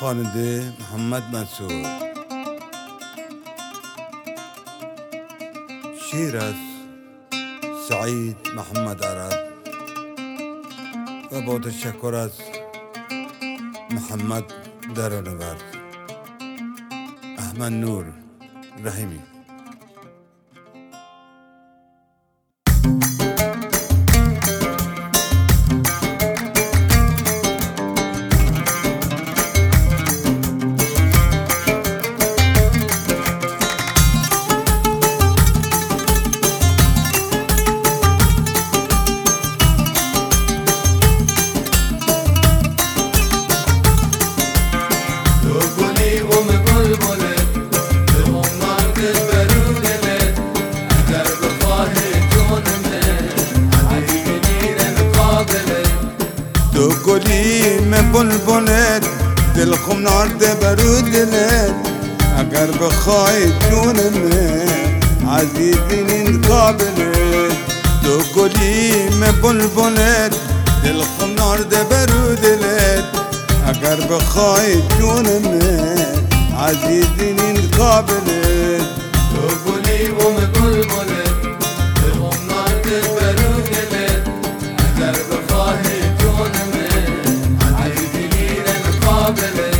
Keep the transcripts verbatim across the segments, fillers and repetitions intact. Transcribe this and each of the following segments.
خواننده محمد منصور. شعر از سعید محمد عرب و با تشکر از محمد درانورد. احمد نور رحیمی. تو گلی من بلبلت دل خم نارده برو دلت اگر بخوای جون من عزیزین قابلت. تو گلی من بلبلت دل خم نارده برو دلت اگر بخوای جون من عزیزین قابلت. تو گلی و من بلبلت دل خم نارده برو دلت اگر بخوای جون من عزیزین قابلت.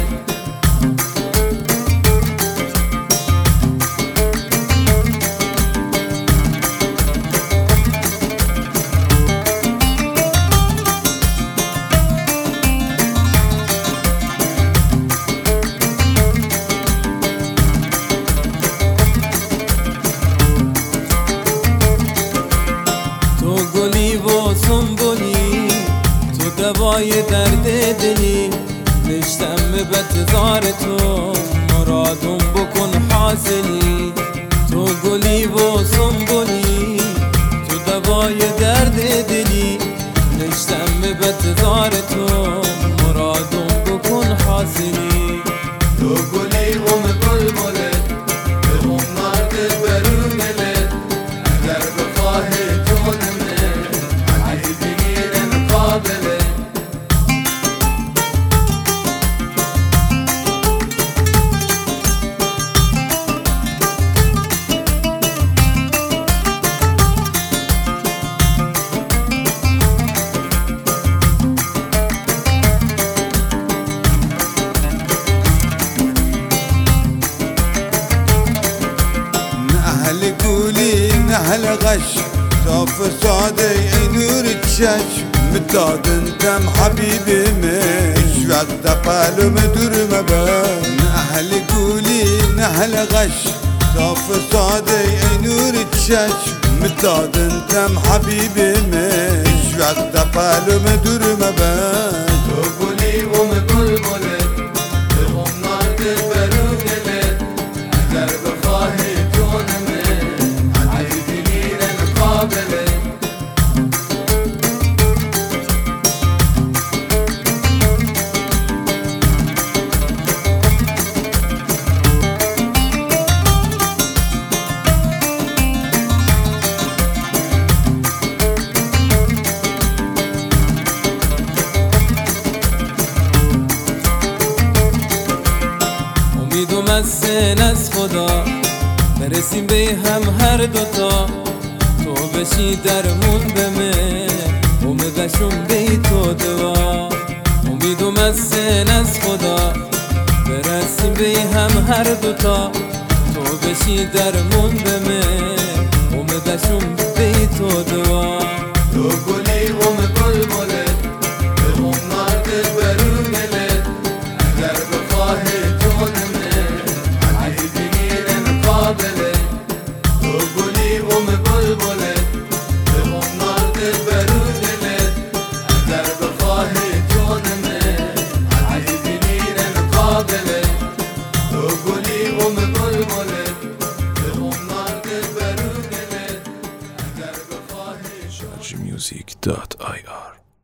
گلی و سنبولی تو دوای درد دلی نشتم به انتظار تو مرادم بکن حاصلی. تو گلی و سنبولی تو دوای درد دلی نشتم به انتظار تو مرادم بکن حاصلی. تو گلی و من بلبلت دل خم نارده برو دلت اگر بخوای جون من عزیزین قابلت. اهل قولي اهل غش صاف ساده ای نور چشم متاد انتم حبیبی من اش وقت قلم دور مبن. اهل قولي اهل غش صاف ساده ای نور چشم متاد انتم حبیبی من اش وقت قلم دور مبن. تو گلی و من بلبلت دل خم نارده برو دلت اگر بخوای جون من عزیزین قابلت. امیدم از سن از خدا برسیم به هم هر دوتا تو بشی درمون به من امیدشون به تو دوا. امیدم از سن از خدا برسیم به هم هر دوتا تو بشی درمون به من امیدشون به تو دوا. تو گلی و من بلبلت دل خم نارده برو دلت اگر بخوای جون من عزیزین قابلت. تو گلی و من بلبلت دل خم نارده برو دلت اگر بخوای جون من عزیزین قابلت. تو گلی و من بلبلت دل خم نارده برو دلت اگر بخوای music dot